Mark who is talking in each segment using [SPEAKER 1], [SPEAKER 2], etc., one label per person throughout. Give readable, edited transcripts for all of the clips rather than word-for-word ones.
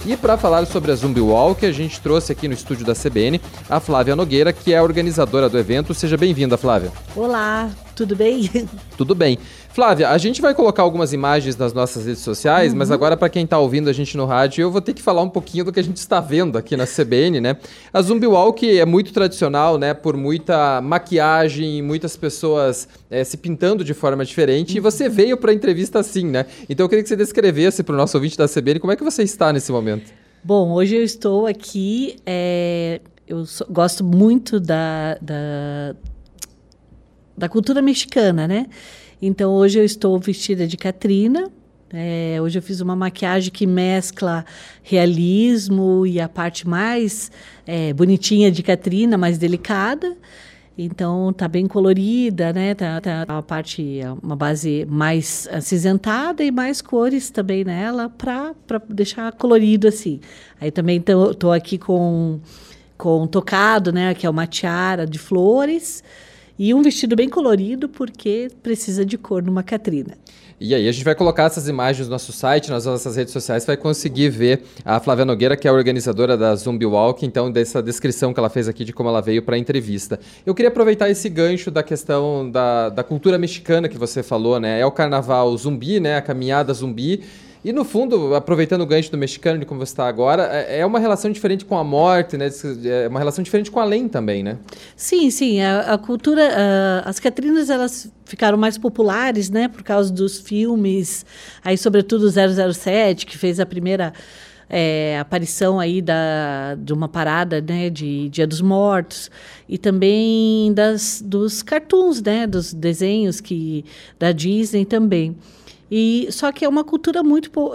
[SPEAKER 1] E para falar sobre a Zumbi Walk, a gente trouxe aqui no estúdio da CBN a Flávia Nogueira, que é a organizadora do evento. Seja bem-vinda, Flávia.
[SPEAKER 2] Olá, tudo bem?
[SPEAKER 1] Tudo bem. Flávia, a gente vai colocar algumas imagens nas nossas redes sociais, mas agora para quem está ouvindo a gente no rádio, eu vou ter que falar um pouquinho do que a gente está vendo aqui na CBN, né? A Zumbi Walk é muito tradicional, né? Por muita maquiagem, muitas pessoas se pintando de forma diferente, e você veio para a entrevista assim, né? Então eu queria que você descrevesse para o nosso ouvinte da CBN como é que você está nesse momento.
[SPEAKER 2] Bom, hoje eu estou aqui, gosto muito da cultura mexicana, né? Então, hoje eu estou vestida de Catrina. Hoje eu fiz uma maquiagem que mescla realismo e a parte mais bonitinha de Catrina, mais delicada. Então, tá bem colorida, né? Tá a parte, uma base mais acinzentada e mais cores também nela para deixar colorido assim. Aí também tô aqui com tocado, né? Que é uma tiara de flores. E um vestido bem colorido, porque precisa de cor numa Catrina.
[SPEAKER 1] E aí, a gente vai colocar essas imagens no nosso site, nas nossas redes sociais, vai conseguir ver a Flávia Nogueira, que é a organizadora da Zumbi Walk, então dessa descrição que ela fez aqui de como ela veio para a entrevista. Eu queria aproveitar esse gancho da questão da cultura mexicana que você falou, né? É o carnaval zumbi, né? A caminhada zumbi. E, no fundo, aproveitando o gancho do mexicano, de como você está agora, é uma relação diferente com a morte, né? É uma relação diferente com além também, né?
[SPEAKER 2] Sim. A cultura... as Catrinas, elas ficaram mais populares, né? Por causa dos filmes. Aí, sobretudo, o 007, que fez a primeira aparição aí de uma parada, né? De Dia dos Mortos. E também dos cartoons, né? Dos desenhos da Disney também. Só que é uma cultura muito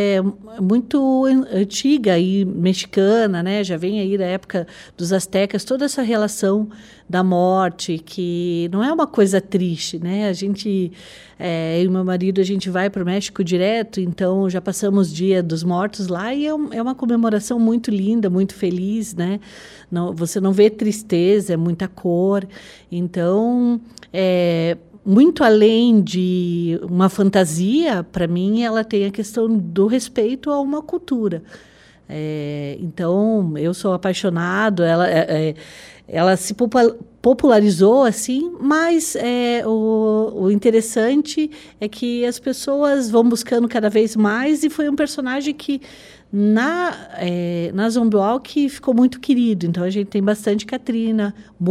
[SPEAKER 2] antiga e mexicana, né? Já vem aí da época dos astecas, toda essa relação da morte, que não é uma coisa triste, né? Eu e meu marido, a gente vai para o México direto, então já passamos Dia dos Mortos lá e é uma comemoração muito linda, muito feliz, né? Você não vê tristeza, é muita cor. Então, muito além de uma fantasia, para mim, ela tem a questão do respeito a uma cultura. Então, eu sou apaixonado, ela se popularizou assim, mas o interessante é que as pessoas vão buscando cada vez mais, e foi um personagem que na Zumbi Walk ficou muito querido. Então, a gente tem bastante Catrina,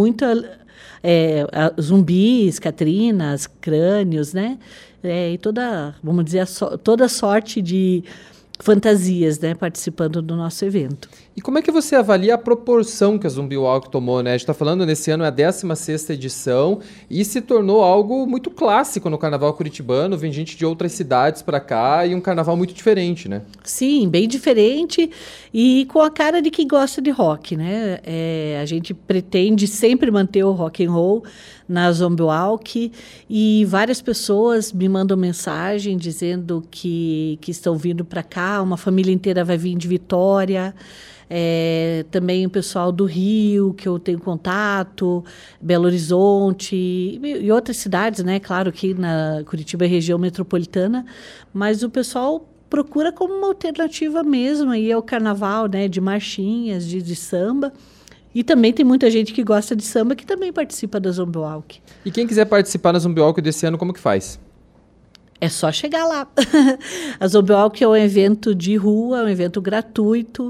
[SPEAKER 2] zumbis, Catrinas, crânios, né? E vamos dizer, toda sorte de fantasias, né? Participando do nosso evento.
[SPEAKER 1] E como é que você avalia a proporção que a Zumbi Walk tomou, né? A gente está falando, nesse ano é a 16ª edição e se tornou algo muito clássico no carnaval curitibano. Vem gente de outras cidades para cá e um carnaval muito diferente, né?
[SPEAKER 2] Sim, bem diferente e com a cara de quem gosta de rock, né? A gente pretende sempre manter o rock and roll na Zumbi Walk, e várias pessoas me mandam mensagem dizendo que estão vindo para cá, uma família inteira vai vir de Vitória. Também o pessoal do Rio, que eu tenho contato, Belo Horizonte e outras cidades, né? Claro que na Curitiba é região metropolitana, mas o pessoal procura como uma alternativa mesmo aí ao carnaval, né? De marchinhas, de samba. E também tem muita gente que gosta de samba que também participa da Zumbi Walk.
[SPEAKER 1] E quem quiser participar da Zumbi Walk desse ano, como que faz?
[SPEAKER 2] É só chegar lá. A Zumbi Walk é um evento de rua, é um evento gratuito,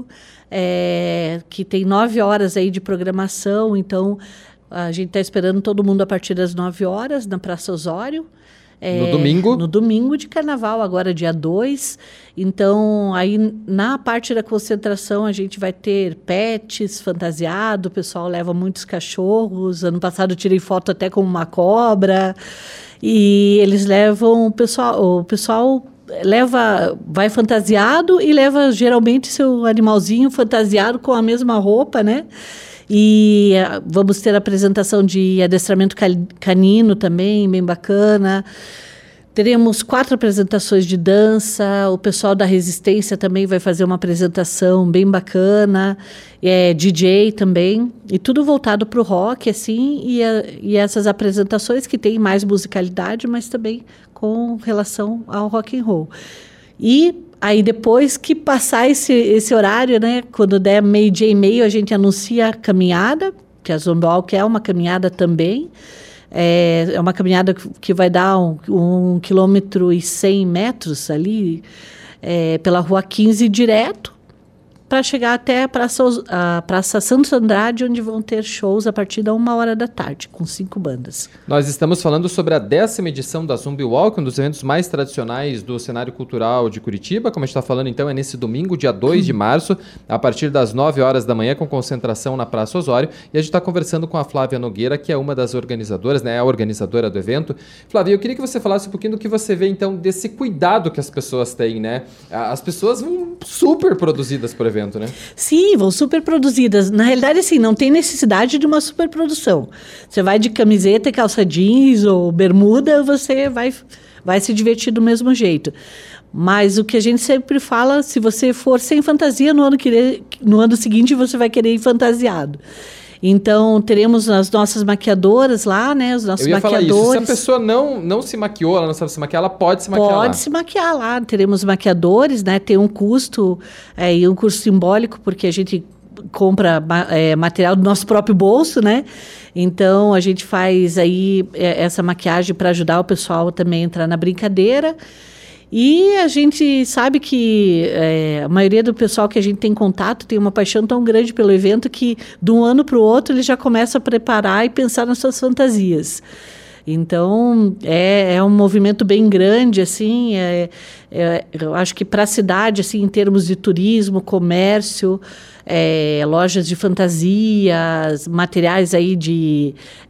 [SPEAKER 2] que tem 9 horas aí de programação. Então, a gente está esperando todo mundo a partir das 9 horas na Praça Osório.
[SPEAKER 1] No domingo?
[SPEAKER 2] No domingo de carnaval, agora dia 2. Então, aí na parte da concentração a gente vai ter pets fantasiado, o pessoal leva muitos cachorros. Ano passado eu tirei foto até com uma cobra. E eles levam, o pessoal vai fantasiado e leva geralmente seu animalzinho fantasiado com a mesma roupa, né? E vamos ter a apresentação de adestramento canino também, bem bacana. Teremos 4 apresentações de dança. O pessoal da Resistência também vai fazer uma apresentação bem bacana. DJ também. E tudo voltado para o rock, assim. E essas apresentações que têm mais musicalidade, mas também com relação ao rock and roll. E Aí depois que passar esse horário, né, quando der 12:30, a gente anuncia a caminhada, que a Zombie Walk é uma caminhada também. É uma caminhada que vai dar 1,1 km ali, pela Rua 15 direto, para chegar até a Praça Santos Andrade, onde vão ter shows a partir da 13h, com 5 bandas.
[SPEAKER 1] Nós estamos falando sobre a 10ª edição da Zombie Walk, um dos eventos mais tradicionais do cenário cultural de Curitiba. Como a gente está falando, então, é nesse domingo, dia 2 de março, a partir das 9h da manhã, com concentração na Praça Osório. E a gente está conversando com a Flávia Nogueira, que é uma das organizadoras, né, a organizadora do evento. Flávia, eu queria que você falasse um pouquinho do que você vê, então, desse cuidado que as pessoas têm, né? As pessoas vão super produzidas por evento. Né?
[SPEAKER 2] Sim, vão super produzidas. Na realidade, assim, não tem necessidade de uma super produção. Você vai de camiseta e calça jeans ou bermuda, você vai se divertir do mesmo jeito. Mas o que a gente sempre fala, se você for sem fantasia, no ano seguinte você vai querer ir fantasiado. Então, teremos as nossas maquiadoras lá, né? Os nossos maquiadores.
[SPEAKER 1] Falar isso. Se a pessoa não se maquiou, ela não sabe se maquiar, ela pode se maquiar lá.
[SPEAKER 2] Pode se maquiar lá. Teremos maquiadores, né? Tem um custo, e um custo simbólico, porque a gente compra material do nosso próprio bolso, né? Então, a gente faz aí essa maquiagem para ajudar o pessoal também a entrar na brincadeira. E a gente sabe que a maioria do pessoal que a gente tem contato tem uma paixão tão grande pelo evento que, de um ano para o outro, ele já começa a preparar e pensar nas suas fantasias. Então, é um movimento bem grande, assim, eu acho que para a cidade, assim, em termos de turismo, comércio, lojas de fantasias, materiais aí de...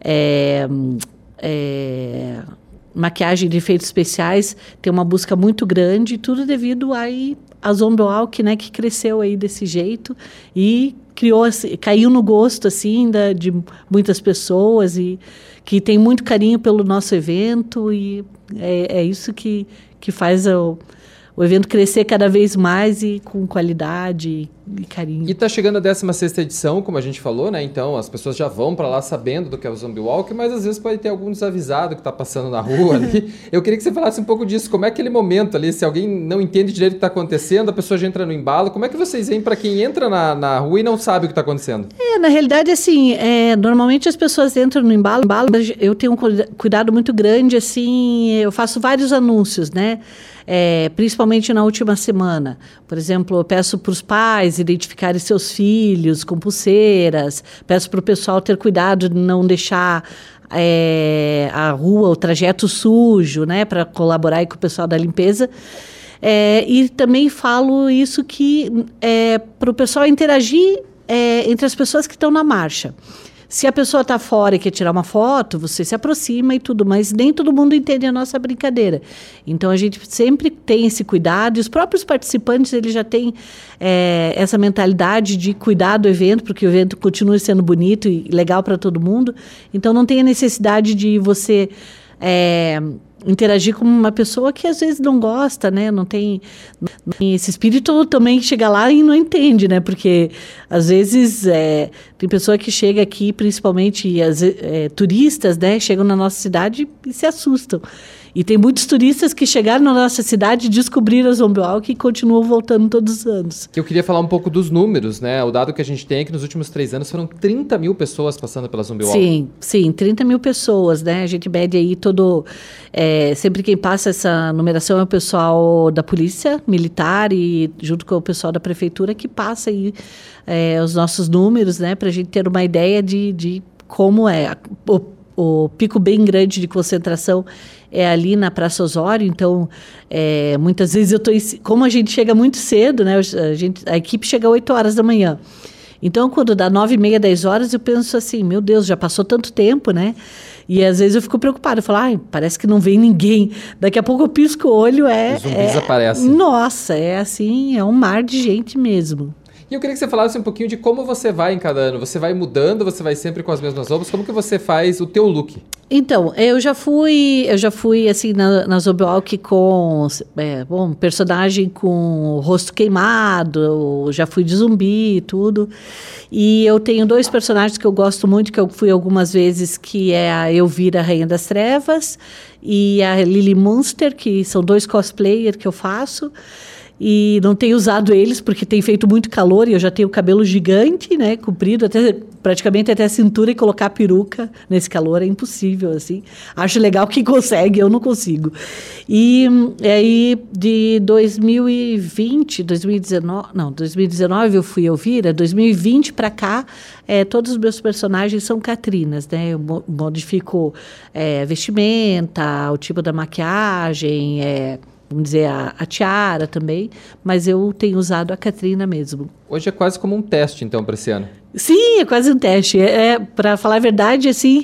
[SPEAKER 2] maquiagem de efeitos especiais, tem uma busca muito grande, tudo devido aí a Zombie Walk, né, que cresceu aí desse jeito e caiu no gosto, assim, de muitas pessoas e que tem muito carinho pelo nosso evento e é isso que faz o evento crescer cada vez mais e com qualidade e carinho.
[SPEAKER 1] E tá chegando a 16ª edição, como a gente falou, né? Então as pessoas já vão para lá sabendo do que é o Zombie Walk, mas às vezes pode ter algum desavisado que tá passando na rua ali. Eu queria que você falasse um pouco disso. Como é aquele momento ali, se alguém não entende direito o que tá acontecendo, a pessoa já entra no embalo. Como é que vocês veem para quem entra na rua e não sabe o que tá acontecendo?
[SPEAKER 2] Na realidade, assim, normalmente as pessoas entram no embalo. Eu tenho um cuidado muito grande, assim, eu faço vários anúncios, né? Principalmente na última semana. Por exemplo, eu peço para os pais identificarem seus filhos com pulseiras, peço para o pessoal ter cuidado de não deixar a rua, o trajeto sujo, né, para colaborar aí com o pessoal da limpeza. E também falo isso que para o pessoal interagir entre as pessoas que estão na marcha. Se a pessoa está fora e quer tirar uma foto, você se aproxima e tudo, mas nem todo mundo entende a nossa brincadeira. Então, a gente sempre tem esse cuidado, e os próprios participantes, eles já têm essa mentalidade de cuidar do evento, porque o evento continua sendo bonito e legal para todo mundo. Então, não tem a necessidade de você interagir com uma pessoa que às vezes não gosta, né? Não tem esse espírito também chega lá e não entende, né? Porque às vezes tem pessoa que chega aqui, principalmente turistas, né? Chegam na nossa cidade e se assustam. E tem muitos turistas que chegaram na nossa cidade, descobriram a Zombie Walk e continuam voltando todos os anos.
[SPEAKER 1] Eu queria falar um pouco dos números, né? O dado que a gente tem é que nos últimos 3 anos foram 30 mil pessoas passando pela Zombie Walk.
[SPEAKER 2] Sim, 30 mil pessoas, né? A gente mede aí sempre quem passa essa numeração é o pessoal da Polícia Militar e junto com o pessoal da Prefeitura que passa aí os nossos números, né? Para a gente ter uma ideia de como é. O pico bem grande de concentração é ali na Praça Osório, então muitas vezes como a gente chega muito cedo, né, a equipe chega às 8h da manhã, então quando dá 9h30, 10h, eu penso assim, meu Deus, já passou tanto tempo, né, e às vezes eu fico preocupada, eu falo, parece que não vem ninguém, daqui a pouco eu pisco o olho,
[SPEAKER 1] os zumbis aparecem.
[SPEAKER 2] Nossa, assim, é um mar de gente mesmo.
[SPEAKER 1] E eu queria que você falasse um pouquinho de como você vai em cada ano. Você vai mudando, você vai sempre com as mesmas roupas? Como que você faz o teu look?
[SPEAKER 2] Então, eu já fui assim, na Zombie Walk com personagem com o rosto queimado, já fui de zumbi e tudo. E eu tenho 2 personagens que eu gosto muito, que eu fui algumas vezes, que é a Elvira, Rainha das Trevas, e a Lily Munster, que são 2 cosplayers que eu faço. e não tenho usado eles porque tem feito muito calor e eu já tenho o cabelo gigante, né, comprido, praticamente até a cintura, e colocar peruca nesse calor é impossível, assim. Acho legal quem consegue, eu não consigo. E aí, de 2019 eu fui Elvira, 2020 para cá, todos os meus personagens são Catrinas, né? Eu modifico vestimenta, o tipo da maquiagem, vamos dizer, a tiara também, mas eu tenho usado a Catrina mesmo.
[SPEAKER 1] Hoje é quase como um teste, então, para esse ano.
[SPEAKER 2] Sim, é quase um teste. Para falar a verdade, assim,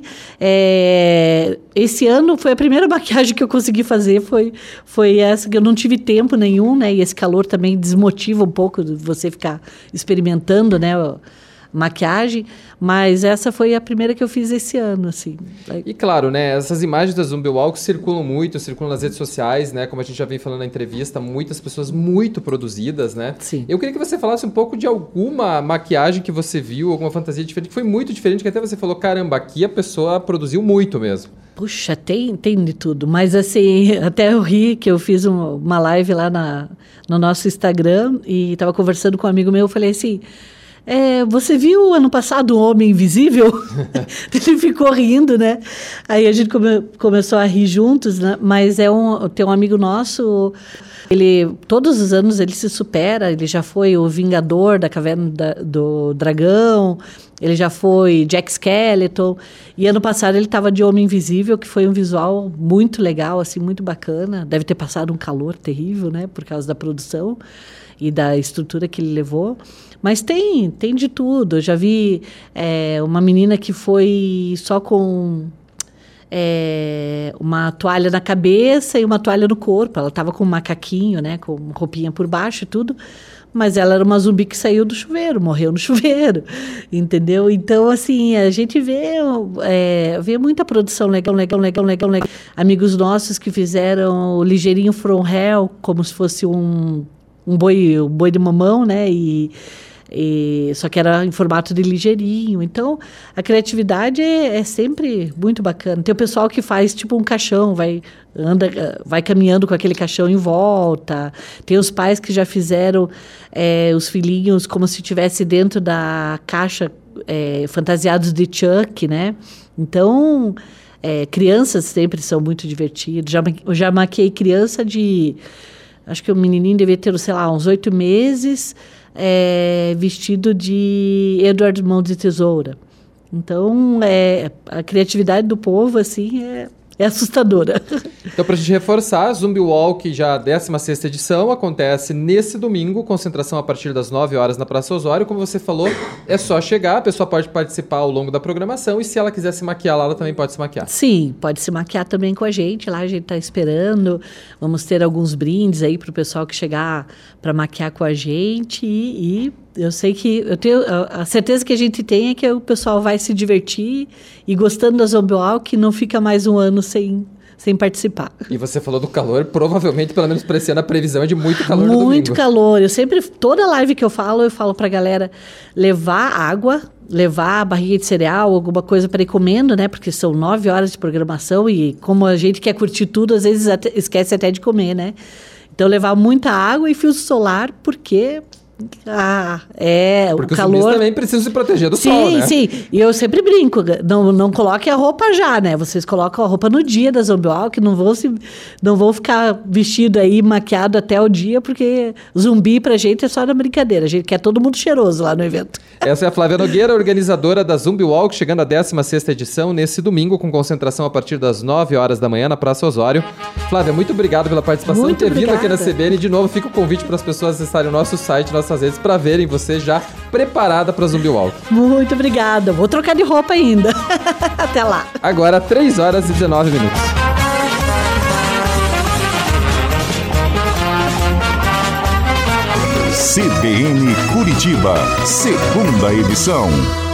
[SPEAKER 2] esse ano foi a primeira maquiagem que eu consegui fazer, foi essa, que eu não tive tempo nenhum, né? E esse calor também desmotiva um pouco você ficar experimentando, né? Maquiagem, mas essa foi a primeira que eu fiz esse ano, assim.
[SPEAKER 1] E claro, né, essas imagens da Zumbi Walk circulam nas redes sociais, né, como a gente já vem falando na entrevista, muitas pessoas muito produzidas, né?
[SPEAKER 2] Sim.
[SPEAKER 1] Eu queria que você falasse um pouco de alguma maquiagem que você viu, alguma fantasia diferente, que foi muito diferente, que até você falou, caramba, aqui a pessoa produziu muito mesmo.
[SPEAKER 2] Puxa, tem de tudo, mas assim, até eu ri que eu fiz uma live lá no nosso Instagram e estava conversando com um amigo meu, eu falei assim, você viu ano passado o Homem Invisível? Ele ficou rindo, né? Aí a gente começou a rir juntos, né? Mas tem um amigo nosso, todos os anos ele se supera, ele já foi o Vingador da Caverna do Dragão, ele já foi Jack Skeleton, e ano passado ele estava de Homem Invisível, que foi um visual muito legal, assim, muito bacana. Deve ter passado um calor terrível, né? Por causa da produção e da estrutura que ele levou. Mas tem de tudo. Eu já vi uma menina que foi só com uma toalha na cabeça e uma toalha no corpo. Ela estava com um macaquinho, né, com roupinha por baixo e tudo. Mas ela era uma zumbi que saiu do chuveiro, morreu no chuveiro, entendeu? Então, assim, a gente vê muita produção legal. Amigos nossos que fizeram o Ligeirinho From Hell, como se fosse um boi de mamão, né? Só que era em formato de ligeirinho. Então, a criatividade é sempre muito bacana. Tem o pessoal que faz tipo um caixão, vai caminhando com aquele caixão em volta. Tem os pais que já fizeram os filhinhos como se estivesse dentro da caixa, fantasiados de Chuck, né? Então, crianças sempre são muito divertidas. Eu já maquiei criança acho que o menininho devia ter, sei lá, uns 8 meses, vestido de Edward Mão de Tesoura. Então, a criatividade do povo, assim, é assustadora.
[SPEAKER 1] Então, para a gente reforçar, a Zumbi Walk, já a 16ª edição, acontece nesse domingo, concentração a partir das 9 horas na Praça Osório. Como você falou, é só chegar, a pessoa pode participar ao longo da programação e se ela quiser se maquiar lá, ela também pode se maquiar.
[SPEAKER 2] Sim, pode se maquiar também com a gente, lá a gente está esperando. Vamos ter alguns brindes aí para o pessoal que chegar para maquiar com a gente e eu sei que, eu tenho a certeza que a gente tem é que o pessoal vai se divertir e gostando da Zumbi Walk não fica mais um ano sem participar.
[SPEAKER 1] E você falou do calor, provavelmente, pelo menos para esse ano, a previsão é de muito calor no domingo.
[SPEAKER 2] Muito calor. Toda live que eu falo pra galera levar água, levar barriga de cereal, alguma coisa para ir comendo, né? Porque são 9 horas de programação e como a gente quer curtir tudo, às vezes esquece até de comer, né? Então, levar muita água e fio solar, porque...
[SPEAKER 1] porque
[SPEAKER 2] o calor...
[SPEAKER 1] os zumbis também precisam se proteger do sol, né?
[SPEAKER 2] Sim, e eu sempre brinco, não coloque a roupa já, né? Vocês colocam a roupa no dia da Zumbi Walk, não vão ficar vestido aí, maquiado até o dia, porque zumbi pra gente é só na brincadeira, a gente quer todo mundo cheiroso lá no evento.
[SPEAKER 1] Essa é a Flávia Nogueira, organizadora da Zumbi Walk, chegando à 16ª edição, nesse domingo, com concentração a partir das 9 horas da manhã na Praça Osório. Flávia, muito obrigado pela participação e ter vindo aqui na CBN. De novo, fica o convite para as pessoas acessarem o nosso site, nossas redes, para verem você já preparada para Zumbi Walk.
[SPEAKER 2] Muito obrigada. Vou trocar de roupa ainda. Até lá.
[SPEAKER 1] Agora, 3 horas e 19 minutos.
[SPEAKER 3] CBN Curitiba, segunda edição.